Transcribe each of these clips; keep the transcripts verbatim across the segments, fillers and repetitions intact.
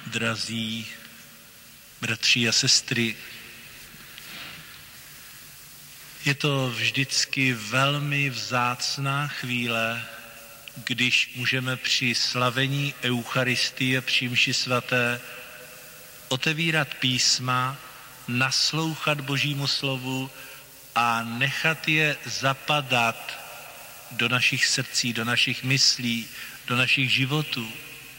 Drazí bratři a sestry, je to vždycky velmi vzácná chvíle, když můžeme při slavení Eucharistie při mši svaté otevírat písma, naslouchat Božímu slovu a nechat je zapadat do našich srdcí, do našich myslí, do našich životů.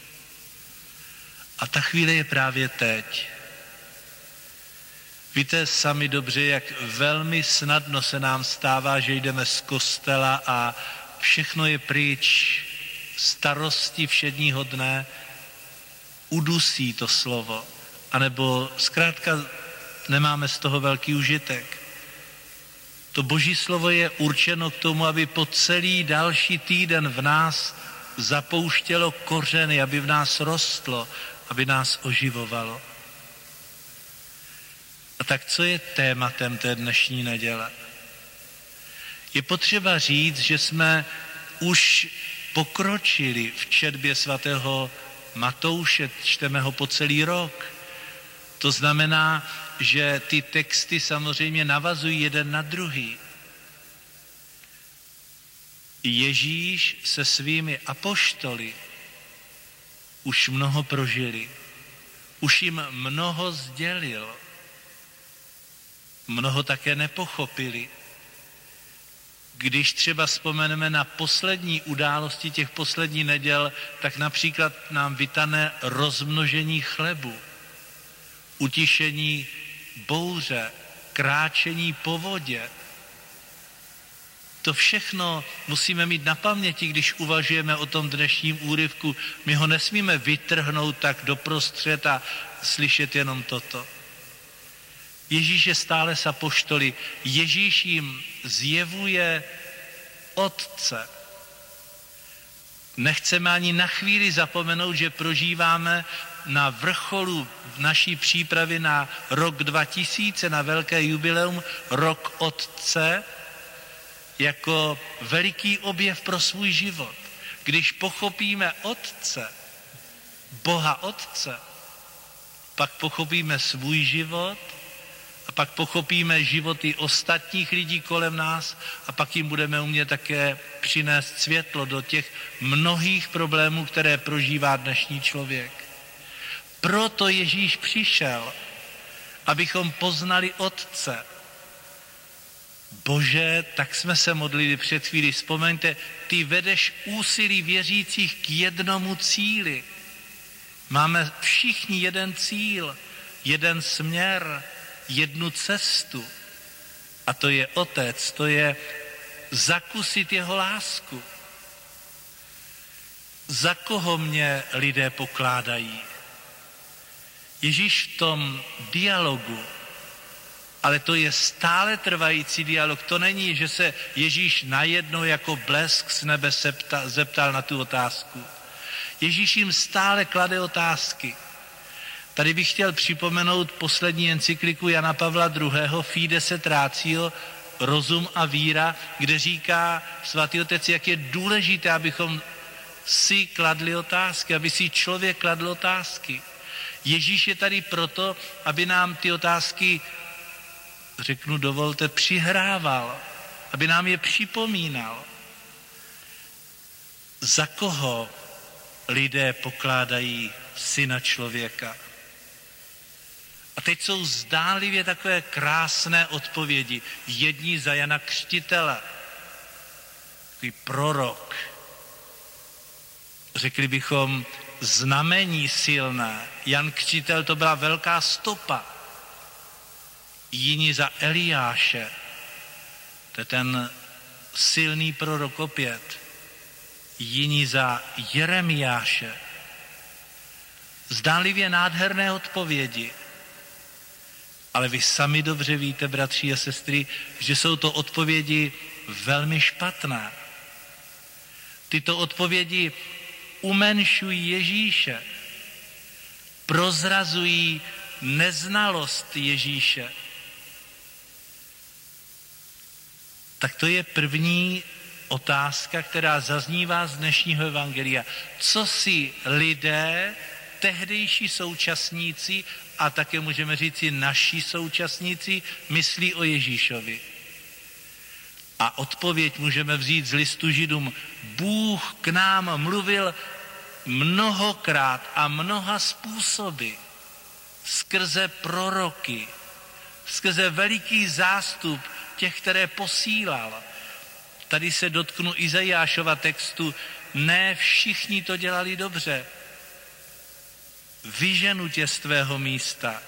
A ta chvíle je právě teď. Víte sami dobře, jak velmi snadno se nám stává, že jdeme z kostela a všechno je pryč. Starosti všedního dne udusí to slovo. A nebo zkrátka nemáme z toho velký užitek. To Boží slovo je určeno k tomu, aby po celý další týden v nás zapouštělo kořeny, aby v nás rostlo, aby nás oživovalo. A tak co je tématem té dnešní neděle? Je potřeba říct, že jsme už pokročili v četbě svatého Matouše, čteme ho po celý rok. To znamená, že ty texty samozřejmě navazují jeden na druhý. Ježíš se svými apoštoly už mnoho prožili, už jim mnoho sdělil, mnoho také nepochopili. Když třeba vzpomeneme na poslední události těch posledních neděl, tak například nám vytane rozmnožení chlebu, utišení bouře, kráčení po vodě. To všechno musíme mít na paměti, když uvažujeme o tom dnešním úryvku. My ho nesmíme vytrhnout tak doprostřed a slyšet jenom toto. Ježíš je stále s apoštoly. Ježíš jim zjevuje Otce. Nechceme ani na chvíli zapomenout, že prožíváme na vrcholu naší přípravy na rok dva tisíce, na velké jubileum, rok Otce, jako veliký objev pro svůj život. Když pochopíme Otce, Boha Otce, pak pochopíme svůj život a pak pochopíme životy ostatních lidí kolem nás a pak jim budeme umět také přinést světlo do těch mnohých problémů, které prožívá dnešní člověk. Proto Ježíš přišel, abychom poznali Otce. Bože, tak jsme se modlili před chvílí. Vzpomeňte, ty vedeš úsilí věřících k jednomu cíli. Máme všichni jeden cíl, jeden směr, jednu cestu. A to je Otec, to je zakusit jeho lásku. Za koho mě lidé pokládají? Ježíš v tom dialogu, ale to je stále trvající dialog. To není, že se Ježíš najednou jako blesk z nebe zeptal na tu otázku. Ježíš jim stále klade otázky. Tady bych chtěl připomenout poslední encykliku Jana Pavla druhého. Fides et ratio, rozum a víra, kde říká svatý Otec, jak je důležité, abychom si kladli otázky, aby si člověk kladl otázky. Ježíš je tady proto, aby nám ty otázky, řeknu, dovolte, přihrával, aby nám je připomínal. Za koho lidé pokládají syna člověka? A teď jsou zdánlivě takové krásné odpovědi. Jedni za Jana Křtitele, takový prorok. Řekli bychom znamení silné. Jan Křtitel, to byla velká stopa. Jiní za Eliáše, to je ten silný prorok opět. Jiní za Jeremiáše. Zdánlivě nádherné odpovědi. Ale vy sami dobře víte, bratři a sestry, že jsou to odpovědi velmi špatné. Tyto odpovědi umenšují Ježíše, prozrazují neznalost Ježíše. Tak to je první otázka, která zaznívá z dnešního evangelia. Co si lidé tehdejší současníci a také můžeme říci naši současníci myslí o Ježíšovi. A odpověď můžeme vzít z listu Židům. Bůh k nám mluvil mnohokrát a mnoha způsoby. Skrze proroky, skrze veliký zástup těch, které posílal. Tady se dotknu Izajášova textu. Ne všichni to dělali dobře. Vyženu tě z tvého místa.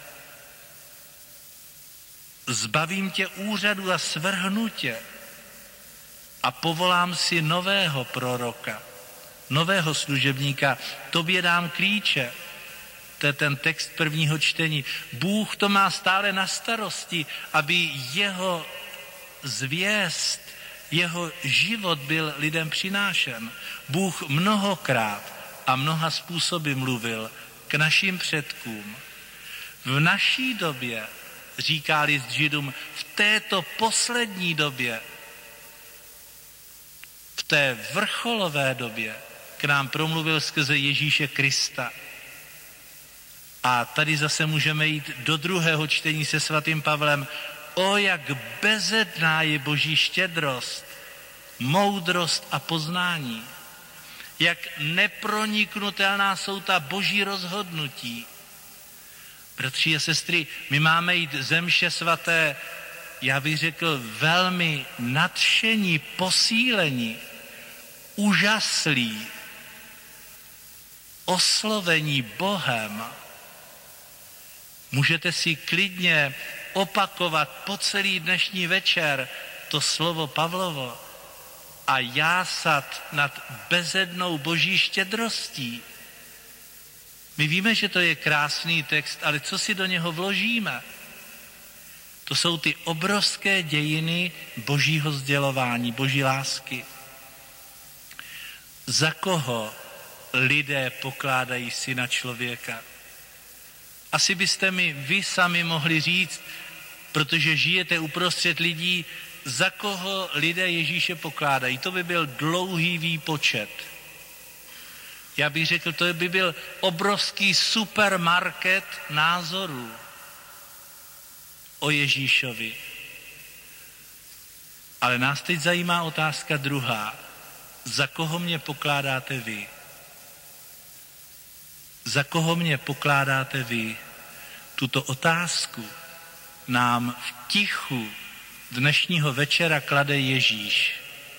Zbavím tě úřadu a svrhnu tě. A povolám si nového proroka, nového služebníka. Tobě dám klíče. To je ten text prvního čtení. Bůh to má stále na starosti, aby jeho zvěst, jeho život byl lidem přinášen. Bůh mnohokrát a mnoha způsoby mluvil k našim předkům. V naší době, říká list Židům, v této poslední době, v té vrcholové době, k nám promluvil skrze Ježíše Krista. A tady zase můžeme jít do druhého čtení se svatým Pavlem. O, jak bezedná je Boží štědrost, moudrost a poznání. Jak neproniknutelná jsou ta Boží rozhodnutí. Bratři a sestry, my máme jít ze mše svaté, já bych řekl, velmi nadšení, posílení, úžaslí, oslovení Bohem. Můžete si klidně opakovat po celý dnešní večer to slovo Pavlovo a jásat nad bezednou Boží štědrostí. My víme, že to je krásný text, ale co si do něho vložíme? To jsou ty obrovské dějiny Božího sdělování, Boží lásky. Za koho lidé pokládají syna člověka? Asi byste mi vy sami mohli říct, protože žijete uprostřed lidí, za koho lidé Ježíše pokládají. To by byl dlouhý výpočet. Já bych řekl, to by byl obrovský supermarket názorů o Ježíšovi. Ale nás teď zajímá otázka druhá. Za koho mě pokládáte vy? Za koho mě pokládáte vy? Tuto otázku nám v tichu dnešního večera klade Ježíš.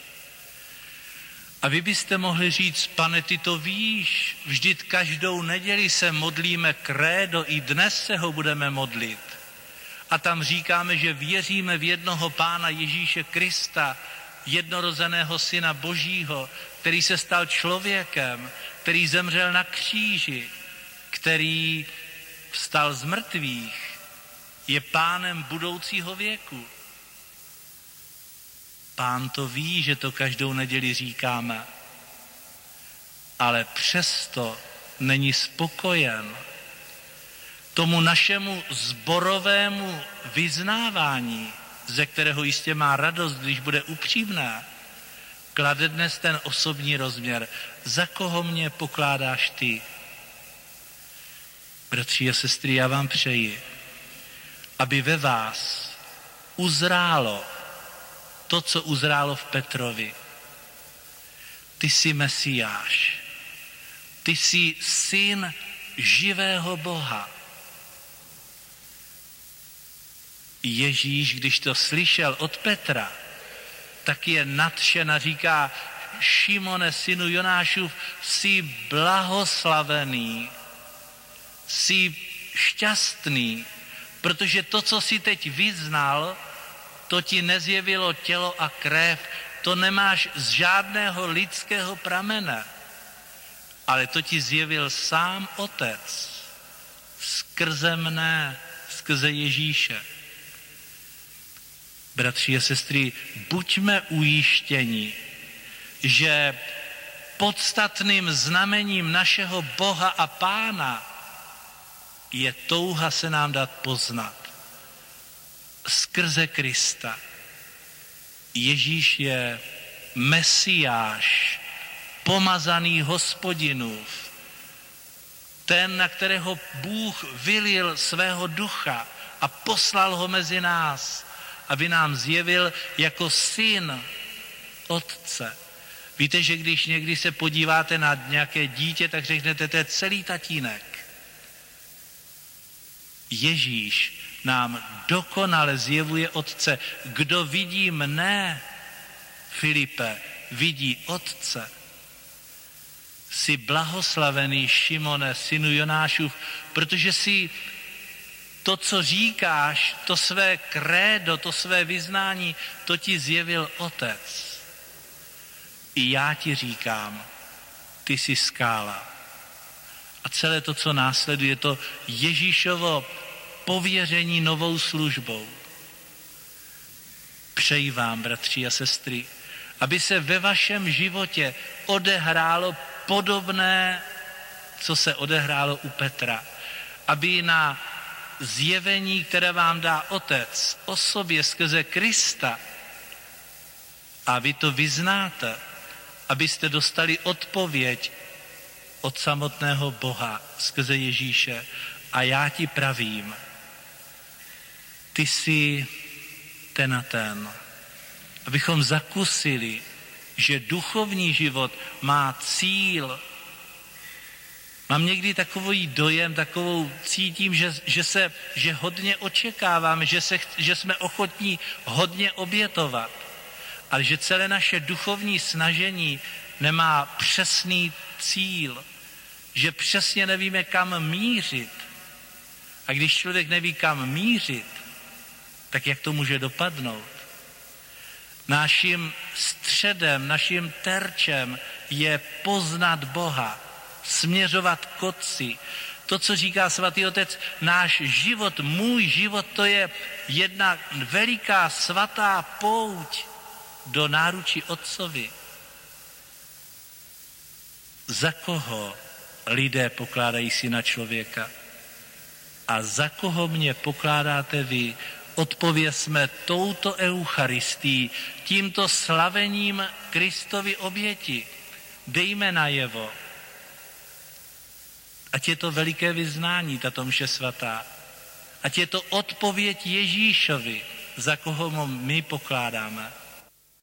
A vy byste mohli říct, Pane, ty to víš, vždyť každou neděli se modlíme krédo, i dnes se ho budeme modlit. A tam říkáme, že věříme v jednoho Pána Ježíše Krista, jednorozeného Syna Božího, který se stal člověkem, který zemřel na kříži, který vstal z mrtvých, je Pánem budoucího věku. Pán to ví, že to každou neděli říkáme, ale přesto není spokojen. Tomu našemu sborovému vyznávání, ze kterého jistě má radost, když bude upřímné, klade dnes ten osobní rozměr. Za koho mě pokládáš ty? Bratři a sestry, já vám přeji, aby ve vás uzrálo to, co uzrálo v Petrovi. Ty jsi Mesiáš. Ty jsi syn živého Boha. Ježíš, když to slyšel od Petra, tak je nadšen a říká, Šimone, synu Jonášův, jsi blahoslavený, jsi šťastný, protože to, co jsi teď vyznal, to ti nezjevilo tělo a krev, to nemáš z žádného lidského pramene, ale to ti zjevil sám Otec, skrze mne, skrze Ježíše. Bratři a sestry, buďme ujištěni, že podstatným znamením našeho Boha a Pána je touha se nám dát poznat. Skrze Krista. Ježíš je Mesiáš, pomazaný Hospodinův, ten, na kterého Bůh vylil svého ducha a poslal ho mezi nás, aby nám zjevil jako syn Otce. Víte, že když někdy se podíváte na nějaké dítě, tak řeknete, to je celý tatínek. Ježíš nám dokonale zjevuje Otce. Kdo vidí mne, Filipe, vidí Otce. Jsi blahoslavený, Šimone, synu Jonášův, protože si to, co říkáš, to své krédo, to své vyznání, to ti zjevil Otec. I já ti říkám, ty jsi skála. A celé to, co následuje, to Ježíšovo pověření novou službou. Přeji vám, bratři a sestry, aby se ve vašem životě odehrálo podobné, co se odehrálo u Petra. Aby na zjevení, které vám dá Otec o sobě skrze Krista, a vy to vyznáte, abyste dostali odpověď od samotného Boha skrze Ježíše. A já ti pravím, ty jsi ten a ten. Abychom zakusili, že duchovní život má cíl. Mám někdy takový dojem, takovou cítím, že, že, se, že hodně očekáváme, že, se, že jsme ochotní hodně obětovat, ale že celé naše duchovní snažení nemá přesný cíl, že přesně nevíme, kam mířit. A když člověk neví, kam mířit, tak jak to může dopadnout? Naším středem, naším terčem je poznat Boha, směřovat k Otci. To, co říká svatý Otec, náš život, můj život, to je jedna veliká svatá pouť do náručí Otcovi. Za koho lidé pokládají syna člověka? A za koho mě pokládáte vy? Odpovězme touto eucharistií, tímto slavením Kristovy oběti. Dejme najevo. Ať je to veliké vyznání, tato mše svatá. Ať je to odpověď Ježíšovi, za koho my pokládáme.